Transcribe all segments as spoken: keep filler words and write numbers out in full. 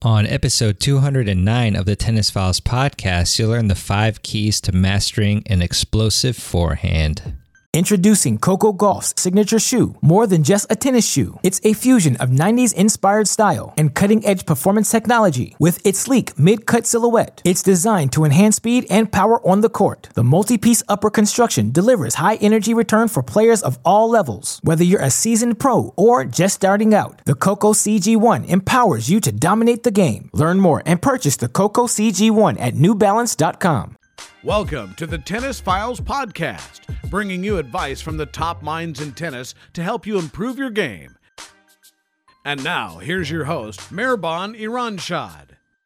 On episode two hundred nine of the Tennis Files podcast, you'll learn the five keys to mastering an explosive forehand. Introducing Coco Gauff's signature shoe, more than just a tennis shoe. It's a fusion of nineties-inspired style and cutting-edge performance technology. With its sleek mid-cut silhouette, it's designed to enhance speed and power on the court. The multi-piece upper construction delivers high-energy return for players of all levels. Whether you're a seasoned pro or just starting out, the Coco C G one empowers you to dominate the game. Learn more and purchase the Coco C G one at new balance dot com. Welcome to the Tennis Files podcast, bringing you advice from the top minds in tennis to help you improve your game. And now, here's your host, Mirban Iranshad.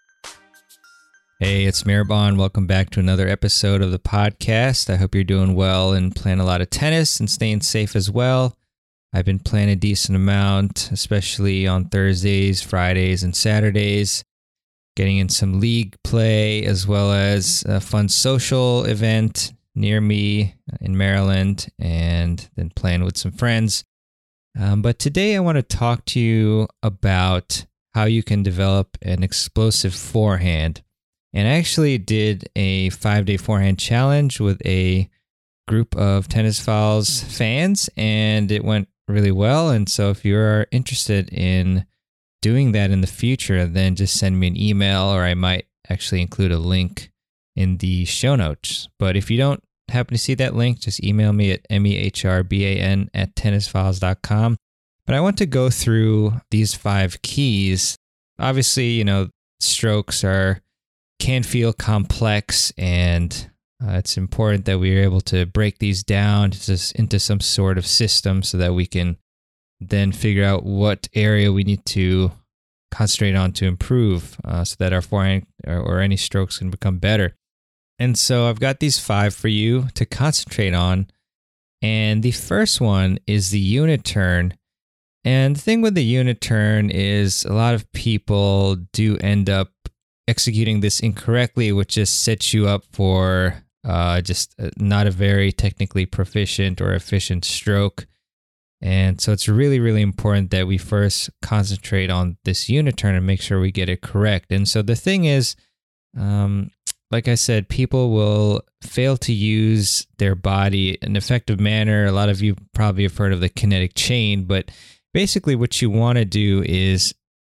Hey, it's Mirban. Welcome back to another episode of the podcast. I hope you're doing well and playing a lot of tennis and staying safe as well. I've been playing a decent amount, especially on Thursdays, Fridays, and Saturdays. Getting in some league play as well as a fun social event near me in Maryland, and then playing with some friends. Um, but today I want to talk to you about how you can develop an explosive forehand. And I actually did a five-day forehand challenge with a group of Tennis Files fans, and it went really well. And so if you're interested in doing that in the future, then just send me an email, or I might actually include a link in the show notes. But if you don't happen to see that link, just email me at mehrban at tennisfiles dot com. But I want to go through these five keys. Obviously, you know, strokes are can feel complex, and uh, it's important that we are able to break these down just into some sort of system so that we can then figure out what area we need to concentrate on to improve uh, so that our forehand or, or any strokes can become better. And so I've got these five for you to concentrate on. And the first one is the unit turn. And the thing with the unit turn is a lot of people do end up executing this incorrectly, which just sets you up for uh, just not a very technically proficient or efficient stroke. And so it's really, really important that we first concentrate on this unit turn and make sure we get it correct. And so the thing is, um, like I said, people will fail to use their body in an effective manner. A lot of you probably have heard of the kinetic chain, but basically what you want to do is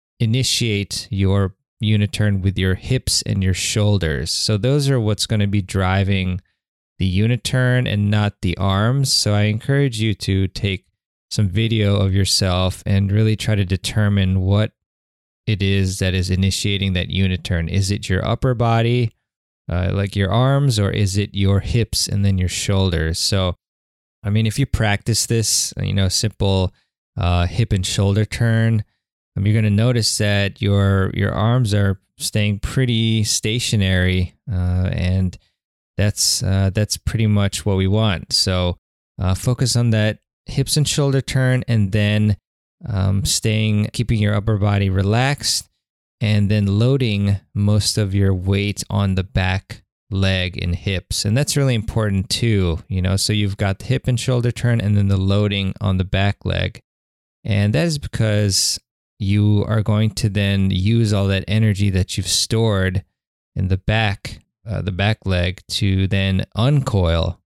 initiate your unit turn with your hips and your shoulders. So those are what's going to be driving the unit turn and not the arms. So I encourage you to take some video of yourself and really try to determine what it is that is initiating that unit turn. Is it your upper body, uh, like your arms, or is it your hips and then your shoulders? So, I mean, if you practice this, you know, simple uh, hip and shoulder turn, um, you're going to notice that your your arms are staying pretty stationary, uh, and that's uh, that's pretty much what we want. So, uh, focus on that hips and shoulder turn, and then um, staying, keeping your upper body relaxed, and then loading most of your weight on the back leg and hips. And that's really important too, you know, so you've got the hip and shoulder turn and then the loading on the back leg. And that is because you are going to then use all that energy that you've stored in the back, uh, the back leg to then uncoil.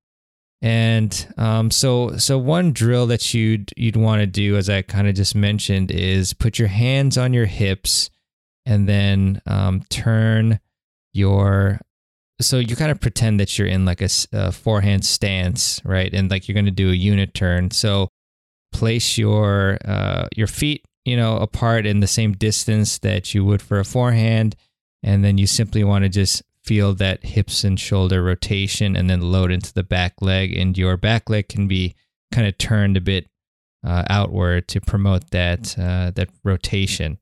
And um, so so one drill that you'd you'd want to do, as I kind of just mentioned, is put your hands on your hips and then um, turn your, so you kind of pretend that you're in like a, a forehand stance, right? And like you're going to do a unit turn. So place your uh, your feet, you know, apart in the same distance that you would for a forehand, and then you simply want to just feel that hips and shoulder rotation and then load into the back leg, and your back leg can be kind of turned a bit uh, outward to promote that uh, that rotation.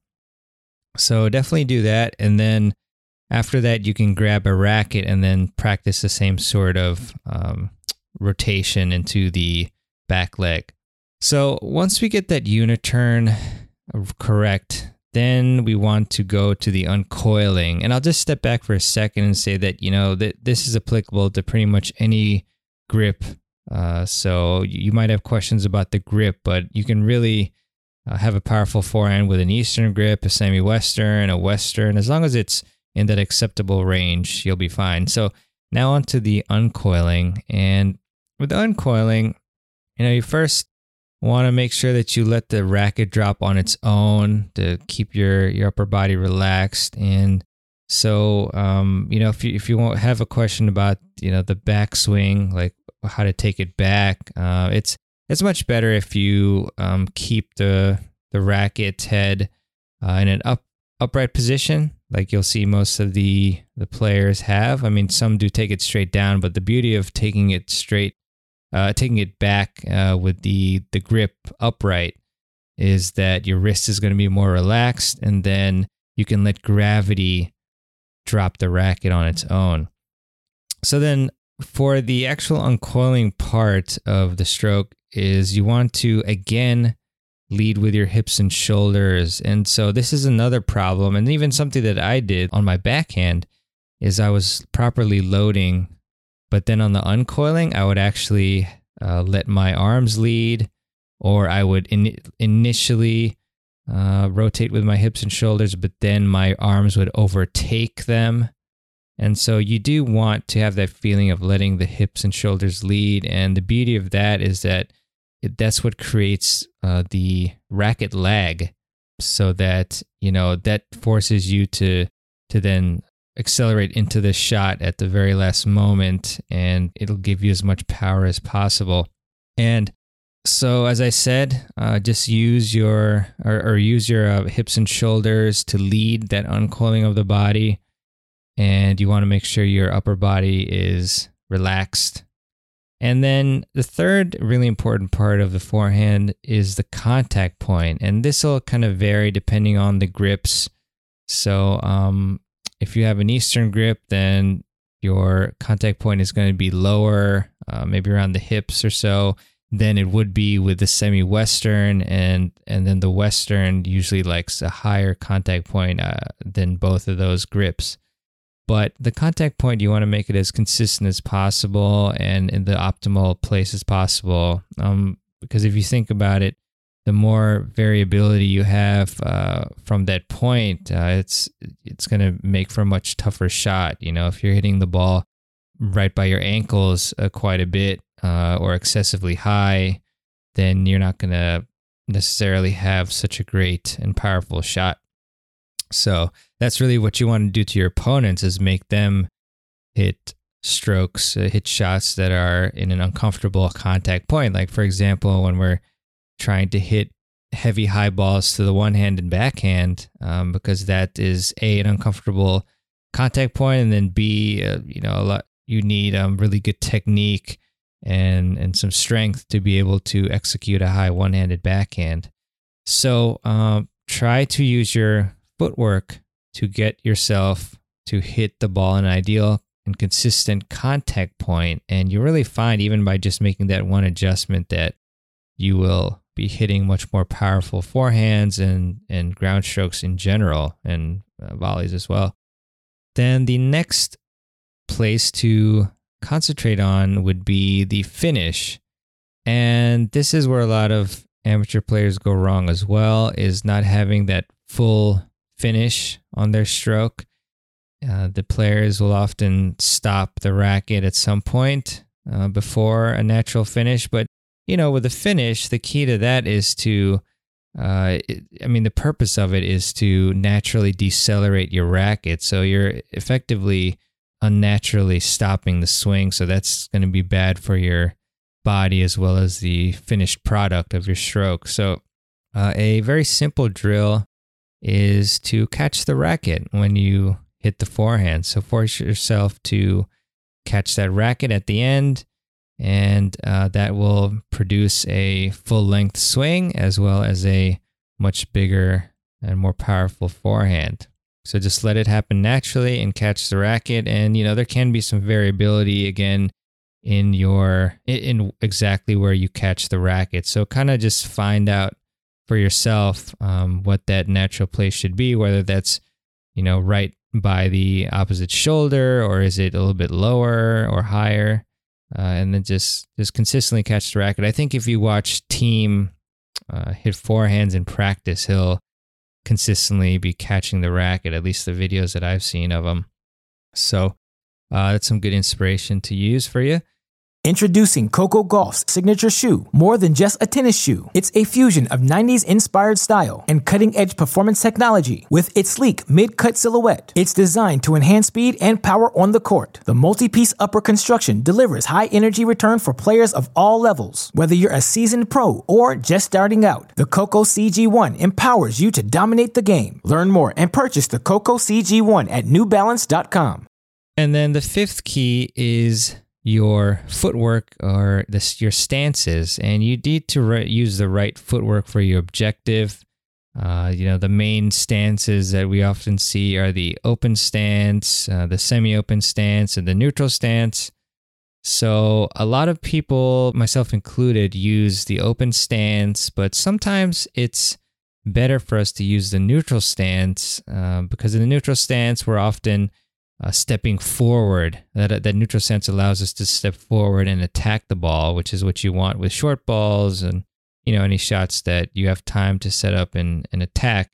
So definitely do that, and then after that you can grab a racket and then practice the same sort of um, rotation into the back leg. So once we get that unit turn correct, then we want to go to the uncoiling. And I'll just step back for a second and say that, you know, that this is applicable to pretty much any grip. Uh, so you might have questions about the grip, but you can really uh, have a powerful forehand with an Eastern grip, a semi-Western, a Western. As long as it's in that acceptable range, you'll be fine. So now onto the uncoiling. And with the uncoiling, you know, you first want to make sure that you let the racket drop on its own to keep your, your upper body relaxed. And so, um, you know, if you, if you won't have a question about, you know, the backswing, like how to take it back, uh, it's, it's much better if you, um, keep the, the racket head, uh, in an up, upright position, like you'll see most of the, the players have. I mean, some do take it straight down, but the beauty of taking it straight Uh, taking it back uh, with the, the grip upright is that your wrist is going to be more relaxed, and then you can let gravity drop the racket on its own. So then for the actual uncoiling part of the stroke is you want to, again, lead with your hips and shoulders. And so this is another problem, and even something that I did on my backhand is I was properly loading, but then on the uncoiling, I would actually uh, let my arms lead, or I would in- initially uh, rotate with my hips and shoulders, but then my arms would overtake them. And so you do want to have that feeling of letting the hips and shoulders lead. And the beauty of that is that it, that's what creates uh, the racket lag, so that, you know, that forces you to to then accelerate into the shot at the very last moment, and it'll give you as much power as possible. And so, as I said, uh, just use your or, or use your uh, hips and shoulders to lead that uncoiling of the body, and you want to make sure your upper body is relaxed. And then the third really important part of the forehand is the contact point, and this will kind of vary depending on the grips. So, um, if you have an Eastern grip, then your contact point is going to be lower, uh, maybe around the hips or so, than it would be with the semi-Western, and and then the Western usually likes a higher contact point uh, than both of those grips. But the contact point, you want to make it as consistent as possible and in the optimal place as possible, um, because if you think about it, the more variability you have uh, from that point, uh, it's it's going to make for a much tougher shot. You know, if you're hitting the ball right by your ankles uh, quite a bit uh, or excessively high, then you're not going to necessarily have such a great and powerful shot. So that's really what you want to do to your opponents, is make them hit strokes, uh, hit shots that are in an uncomfortable contact point. Like, for example, when we're trying to hit heavy high balls to the one hand and backhand, um, because that is A, an uncomfortable contact point, and then B, uh, you know, a lot, you need um, really good technique and and some strength to be able to execute a high one-handed backhand. So um, try to use your footwork to get yourself to hit the ball in an ideal and consistent contact point, and you really find, even by just making that one adjustment, that you will be hitting much more powerful forehands and, and ground strokes in general, and uh, volleys as well. Then the next place to concentrate on would be the finish. And this is where a lot of amateur players go wrong as well, is not having that full finish on their stroke. Uh, the players will often stop the racket at some point uh, before a natural finish, but you know, with the finish, the key to that is to, uh, it, I mean, the purpose of it is to naturally decelerate your racket. So you're effectively unnaturally stopping the swing. So that's going to be bad for your body as well as the finished product of your stroke. So uh, a very simple drill is to catch the racket when you hit the forehand. So force yourself to catch that racket at the end, and uh, that will produce a full-length swing as well as a much bigger and more powerful forehand. So just let it happen naturally and catch the racket. And, you know, there can be some variability, again, in your in exactly where you catch the racket. So kind of just find out for yourself um, what that natural place should be, whether that's, you know, right by the opposite shoulder, or is it a little bit lower or higher? Uh, and then just, just consistently catch the racket. I think if you watch team uh, hit forehands in practice, he'll consistently be catching the racket, at least the videos that I've seen of him. So uh, that's some good inspiration to use for you. Introducing Coco Gauff's signature shoe, more than just a tennis shoe. It's a fusion of nineties-inspired style and cutting-edge performance technology. With its sleek mid-cut silhouette, it's designed to enhance speed and power on the court. The multi-piece upper construction delivers high-energy return for players of all levels. Whether you're a seasoned pro or just starting out, the Coco C G one empowers you to dominate the game. Learn more and purchase the Coco C G one at new balance dot com. And then the fifth key is your footwork or this, your stances, and you need to re- use the right footwork for your objective. Uh, you know, the main stances that we often see are the open stance, uh, the semi-open stance, and the neutral stance. So a lot of people, myself included, use the open stance, but sometimes it's better for us to use the neutral stance uh, because in the neutral stance, we're often Uh, stepping forward. That that neutral stance allows us to step forward and attack the ball, which is what you want with short balls and, you know, any shots that you have time to set up and, and attack.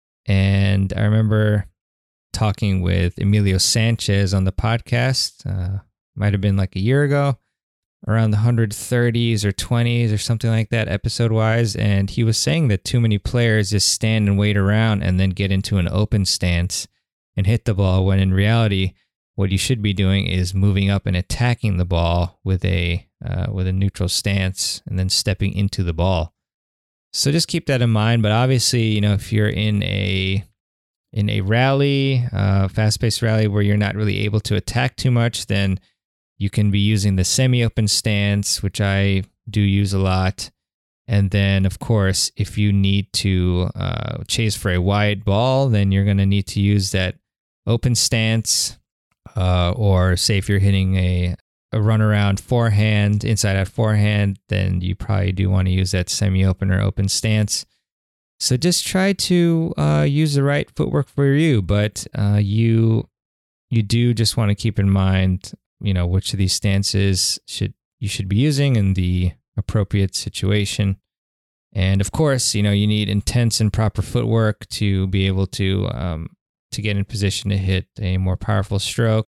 And I remember talking with Emilio Sanchez on the podcast, uh, might have been like a year ago, around the one hundred thirties or twenties or something like that episode-wise, and he was saying that too many players just stand and wait around and then get into an open stance and hit the ball, when in reality, what you should be doing is moving up and attacking the ball with a uh, with a neutral stance and then stepping into the ball. So just keep that in mind. But obviously, you know, if you're in a in a rally, uh, fast-paced rally where you're not really able to attack too much, then you can be using the semi-open stance, which I do use a lot. And then, of course, if you need to uh, chase for a wide ball, then you're going to need to use that open stance, uh, or say if you're hitting a, a runaround forehand, inside out forehand, then you probably do want to use that semi-open or open stance. So just try to uh, use the right footwork for you, but uh, you you do just want to keep in mind, you know, which of these stances should you should be using in the appropriate situation. And of course, you know, you need intense and proper footwork to be able to um, to get in position to hit a more powerful stroke.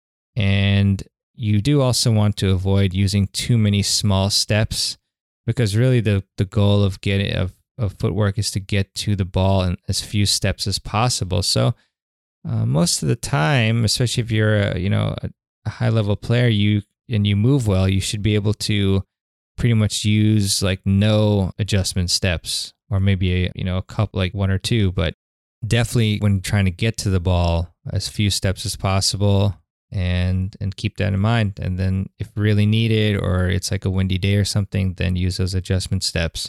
And you do also want to avoid using too many small steps, because really the, the goal of getting of, of footwork is to get to the ball in as few steps as possible. So uh, most of the time, especially if you're a, you know, a, a high level player, you and you move well, you should be able to pretty much use like no adjustment steps, or maybe a, you know, a couple, like one or two, but definitely when trying to get to the ball, as few steps as possible, and and keep that in mind. And then if really needed, or it's like a windy day or something, then use those adjustment steps.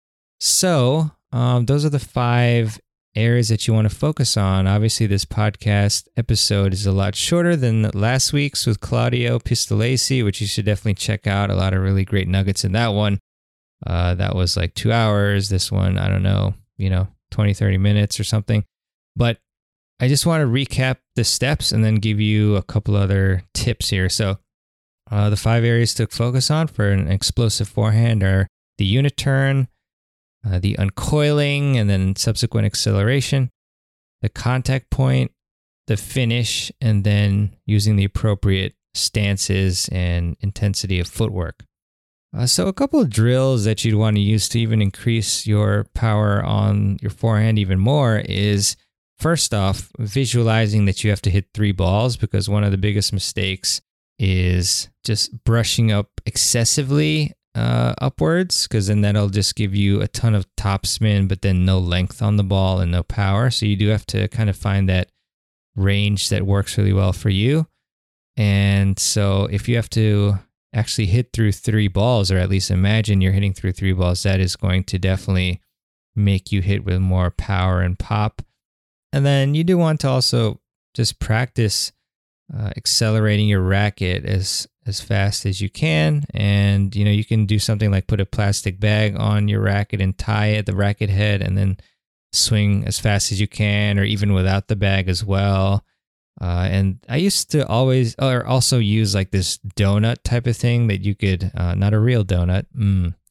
So um, those are the five areas that you want to focus on. Obviously, this podcast episode is a lot shorter than last week's with Claudio Pistolesi, which you should definitely check out. A lot of really great nuggets in that one. Uh, that was like two hours. This one, I don't know, you know, twenty, thirty minutes or something. But I just want to recap the steps and then give you a couple other tips here. So uh, the five areas to focus on for an explosive forehand are the unit turn, Uh, the uncoiling and then subsequent acceleration, the contact point, the finish, and then using the appropriate stances and intensity of footwork. Uh, so a couple of drills that you'd want to use to even increase your power on your forehand even more is, first off, visualizing that you have to hit three balls, because one of the biggest mistakes is just brushing up excessively Uh, upwards, because then that'll just give you a ton of top spin, but then no length on the ball and no power. So you do have to kind of find that range that works really well for you. And so if you have to actually hit through three balls, or at least imagine you're hitting through three balls, that is going to definitely make you hit with more power and pop. And then you do want to also just practice uh, accelerating your racket as as fast as you can. And, you know, you can do something like put a plastic bag on your racket and tie it, the racket head, and then swing as fast as you can, or even without the bag as well. Uh, and I used to always, or also use like this donut type of thing that you could, uh, not a real donut, mm,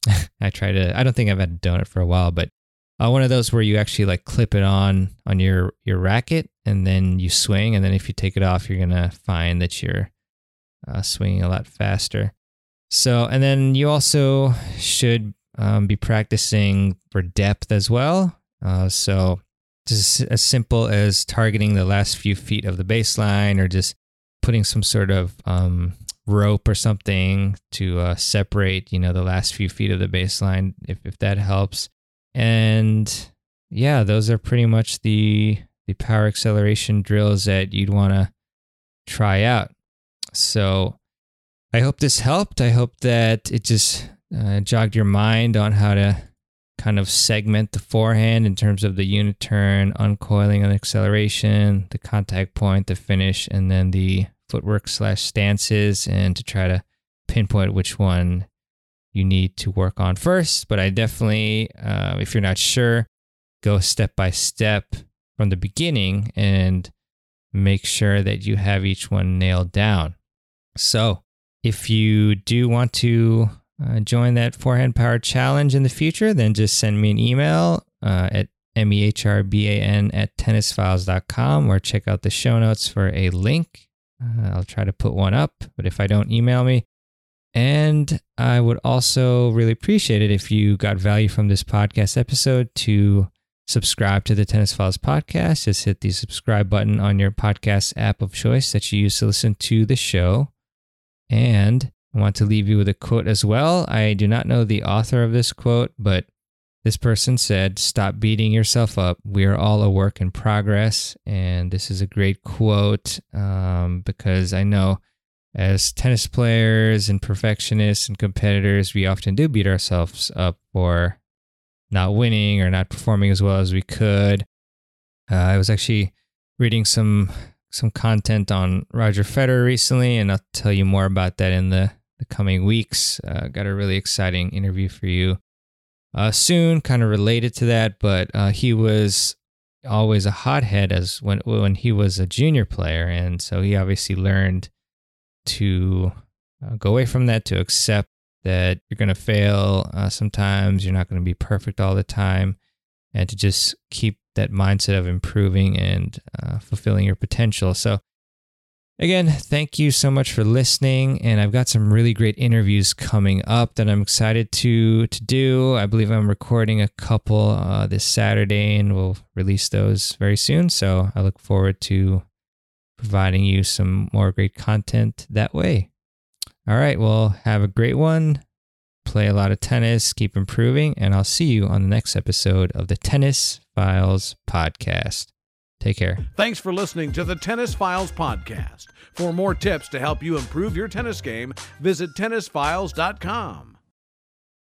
I try to, I don't think I've had a donut for a while, but uh, one of those where you actually like clip it on on your, your racket and then you swing. And then if you take it off, you're going to find that you're uh, swinging a lot faster. So, and then you also should um, be practicing for depth as well. Uh, so just as simple as targeting the last few feet of the baseline, or just putting some sort of um, rope or something to uh, separate, you know, the last few feet of the baseline, if, if that helps. And yeah, those are pretty much the, the power acceleration drills that you'd want to try out. So I hope this helped. I hope that it just uh, jogged your mind on how to kind of segment the forehand in terms of the unit turn, uncoiling and acceleration, the contact point, the finish, and then the footwork slash stances, and to try to pinpoint which one you need to work on first. But I definitely, uh, if you're not sure, go step by step from the beginning and make sure that you have each one nailed down. So if you do want to uh, join that forehand power challenge in the future, then just send me an email uh, at mehrban at tennis files dot com, or check out the show notes for a link. Uh, I'll try to put one up, but if I don't, email me. And I would also really appreciate it if you got value from this podcast episode to subscribe to the Tennis Files podcast. Just hit the subscribe button on your podcast app of choice that you use to listen to the show. And I want to leave you with a quote as well. I do not know the author of this quote, but this person said, "Stop beating yourself up. We are all a work in progress." And this is a great quote um, because I know as tennis players and perfectionists and competitors, we often do beat ourselves up for not winning or not performing as well as we could. Uh, I was actually reading some some content on Roger Federer recently, and I'll tell you more about that in the, the coming weeks. Uh, got a really exciting interview for you uh, soon, kind of related to that, but uh, he was always a hothead as when when he was a junior player, and so he obviously learned to uh, go away from that, to accept that you're going to fail uh, sometimes, you're not going to be perfect all the time, and to just keep that mindset of improving and uh, fulfilling your potential. So again, thank you so much for listening, and I've got some really great interviews coming up that I'm excited to to do. I believe I'm recording a couple uh, this Saturday, and we'll release those very soon, so I look forward to providing you some more great content that way. All right, well, have a great one. Play a lot of tennis, keep improving, and I'll see you on the next episode of the Tennis Files Podcast. Take care. Thanks for listening to the Tennis Files Podcast. For more tips to help you improve your tennis game, visit tennis files dot com.